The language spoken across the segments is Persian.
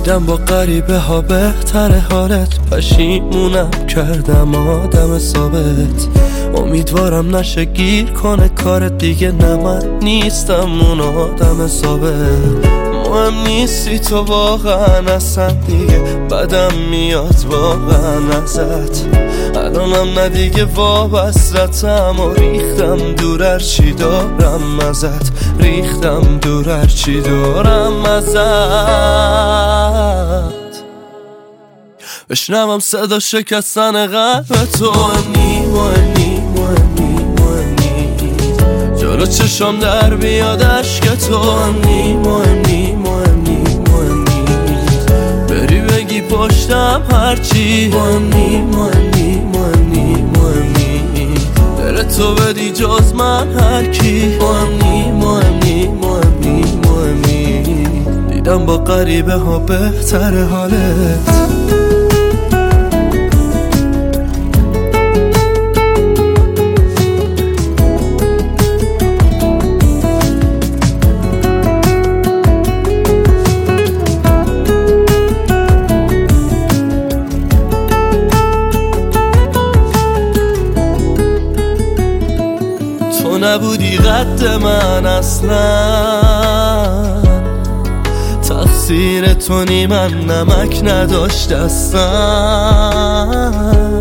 دیدم با غریبه ها بهتر حالت، پشیمونم کردم آدم ثابت. امیدوارم نشه گیر کنه کارت دیگه، نه من نیستم اون آدم ثابت. مهم نیستی تو واقعا اصلا دیگه، بدم میاد واقعا ازت. الانم نه دیگه وابستم و ریختم دور هرچی دارم ازت، ریختم دور هرچی دارم ازت. بشنوم صدا شکستن قلب تو، مهمی جلو چشم در بیاد عشق تو، مهمی بری بگی پشتم هرچی، مهمی دل تو بدی جز من هرکی، مهمی دیدم با غریبه ها بهتر حالت. تو نبودی قد من اصلا، تقصیر تو نی، من نمک نداشت دستم.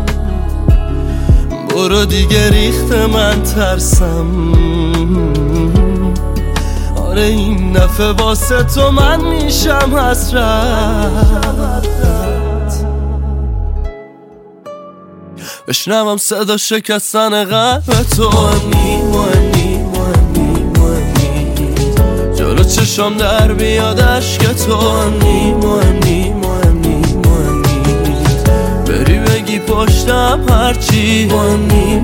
برو دیگه ریخت من ترسم، آره این دفعه واسه تو من میشم حسرت. بشنوم صدا شکستن قلب تو، مهمی جلو چشم در بیاد عشق تو، مهمی بری بگی پشتم هرچی، مهمی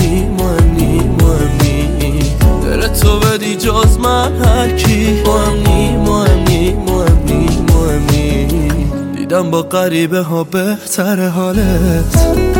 دل تو بدی جز من هرکی، مهمی دیدم با غریبه ها بهتر حالت.